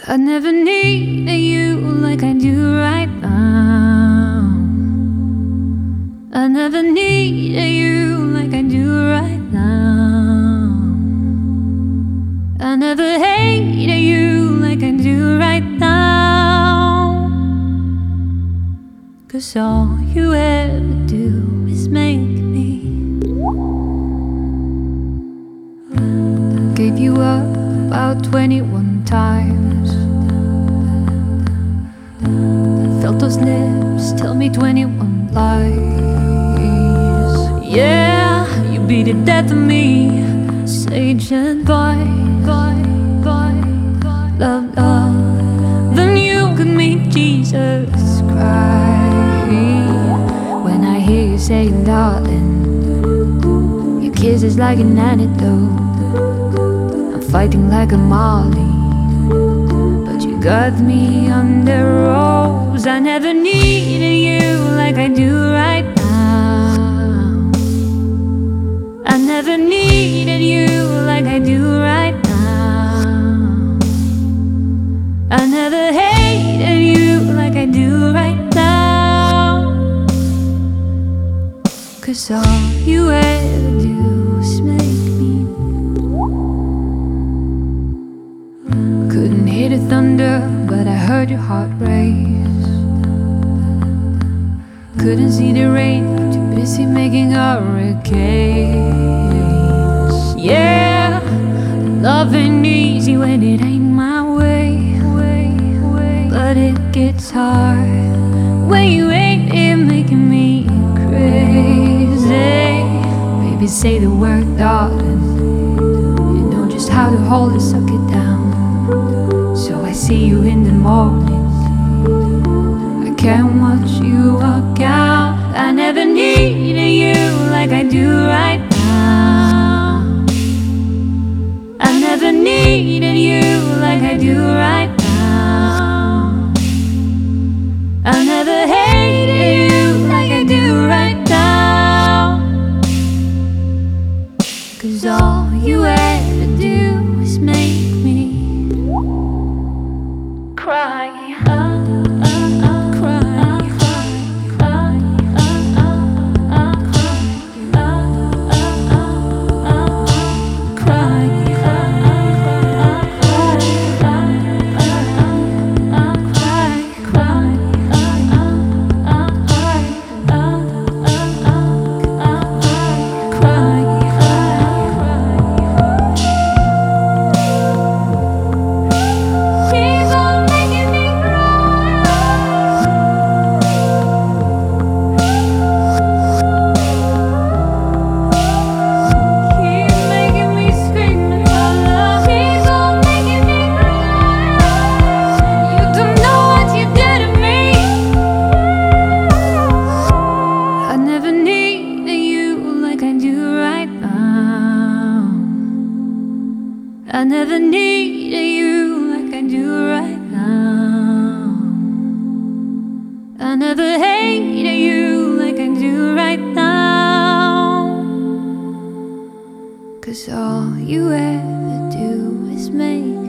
I never needed you like I do right now. I never needed you like I do right now. I never hated you like I do right now. 'Cause all you ever do is make me. Gave you up about 21 times. Felt those lips tell me 21 lies. Yeah, you beat the death of me. Say just bye, bye, bye, love, love. Then you could meet Jesus Christ. When I hear you saying, darling, your kiss is like an antidote. I'm fighting like a Molly, but you got me under rose. I never needed you like I do right now. I never needed you like I do right now. I never hated you like I do right now. 'Cause all you ever do is make me. Couldn't hear the thunder, but I heard your heart race. Couldn't see the rain, too busy making hurricanes. Yeah, love ain't easy when it ain't my way. But it gets hard when you ain't here making me crazy. Baby, say the word, darling. You know just how to hold it, suck it down. So I see you in the morning. I can't watch you walk out. I never needed you like I do right now. I never needed you like I do right now. I never hated you like I do right now. 'Cause all you ever do is make me cry. I never needed you like I do right now. I never hated you like I do right now. 'Cause all you ever do is make